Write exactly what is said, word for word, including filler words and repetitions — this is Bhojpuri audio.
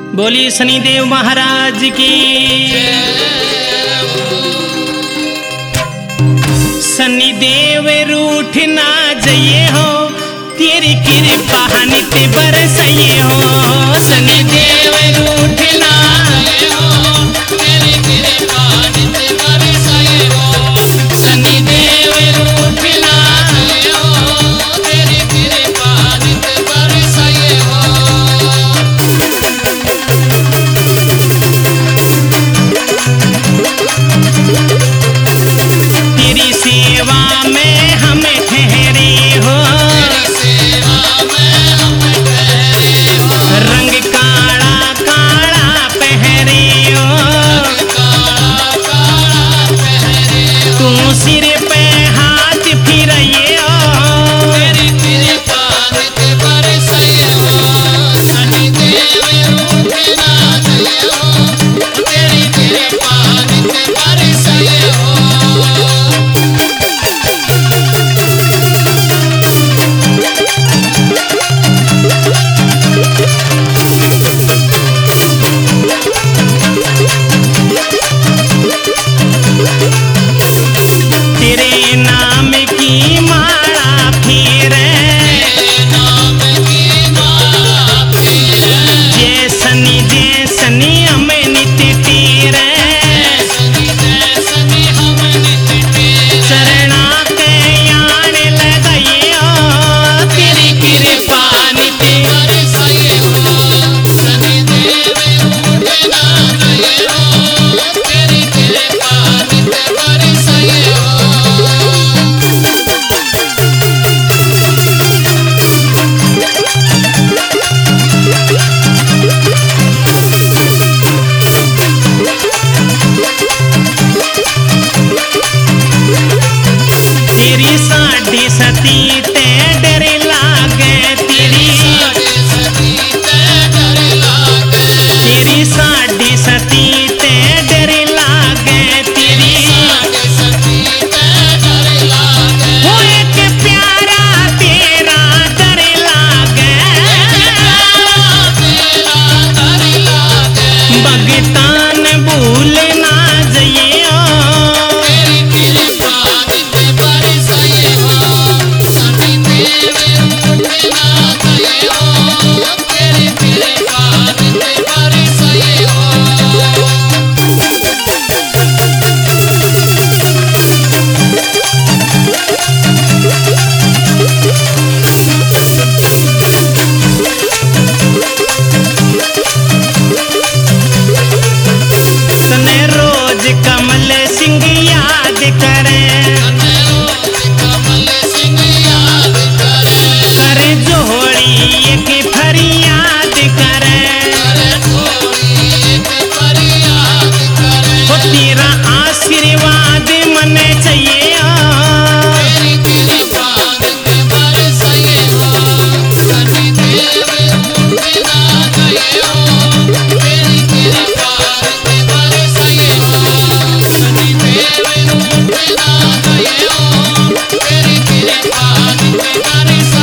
बोली शनिदेव महाराज की। शनिदेव रूठ ना जाइए हो, तेरी कृपा नित बरसाइए हो। शनिदेव रूठ ना जाइए हो, तेरी कृपा नित बरसाइए हो। शनिदेव रूठ ना जाइए हो, तेरी कृपा नित बरसाइए हो। तेरी सेवा में हम ठहरे हो, तेरी सेवा में हम ठहरे हो। रंग काला काला पहरे हो, रंग काला काला पहरे हो। तू सिर पे हाथ फिराइए हो, तेरी कृपा नित बरसाइए हो। शनिदेव रूठ ना जाइए हो, तेरी कृपा नित बरसाइए हो। तेरे नाम की माला फेरे, तेरे नाम की माला फेरे। जय शनि जय शनि हमें नित तेरे, जय शनि जय शनि हमें नित तेरे। चरणा के यान लगाइए हो, तेरी कृपा नित बरसाइए हो। शनिदेव रूठ ना जाइए हो, तेरी कृपा नित बरसाइए हो। तेरी साढ़े सती ते डर लागे, तेरी साढ़े सती ते डर लागे। तेरी साढ़े सती ते डर लागे, तेरी साढ़े सती ते डर लागे। हो एक प्यारा तेरा डर लागे, तेरा डर लागे। भगतान भूल ना जाइए हो, तेरी कृपा नित बरसाइए हो। शनिदेव रूठ ना जाइए हो, तेरी कृपा नित बरसाइए हो। तने रोज कमल सिंह याद करे, तने रोज कमल सिंह याद करे। करे जोड़ी एक फरियाद करे, करे जोड़ी एक फरियाद करे। हो तेरा आशीर्वाद मने चाहिए हो, तेरी कृपा नित बरसाइए हो। शनिदेव रूठ ना जाइए हो, तेरी कृपा नित बरसाइए हो। शनिदेव रूठ ना जाइए हो, तेरी कृपा नित बरसाइए हो।